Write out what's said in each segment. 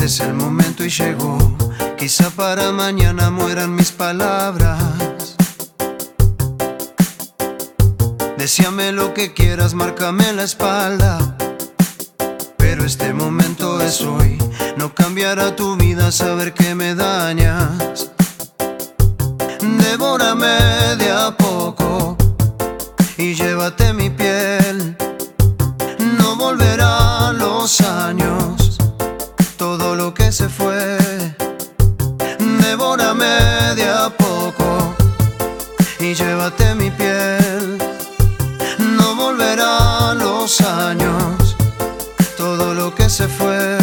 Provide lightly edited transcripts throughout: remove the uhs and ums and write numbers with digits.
Este es el momento y llegó. Quizá para mañana mueran mis palabras. Decíame lo que quieras, márcame la espalda. Pero este momento es hoy. No cambiará tu vida saber que me dañas. Devórame de a poco y llévate mi piel. No volverán los años, todo lo que se fue. Devórame de a poco y llévate mi piel. No volverán los años, todo lo que se fue.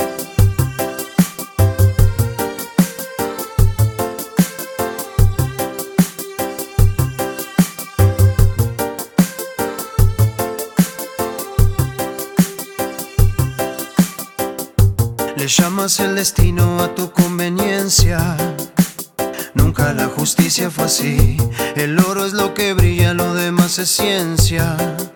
Le llamas el destino a tu conveniencia. Nunca la justicia fue así. El oro es lo que brilla, lo demás es ciencia.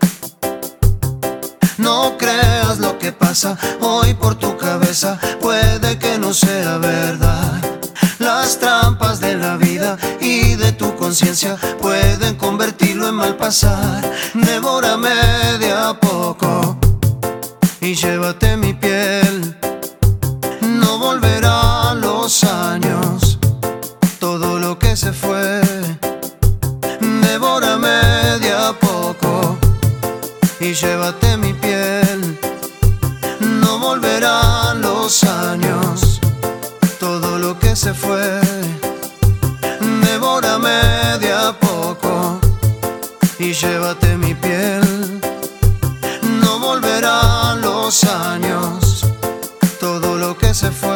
No creas lo que pasa hoy por tu cabeza, puede que no sea verdad. Las trampas de la vida y de tu conciencia pueden convertirlo en mal pasar. Devórame de a poco y llévate mi piel. No volverán los años, todo lo que se fue. Devórame de a poco y llévate mi piel. No volverán los años, todo lo que se fue. Devórame de a poco y llévate mi piel. No volverán los años, todo lo que se fue.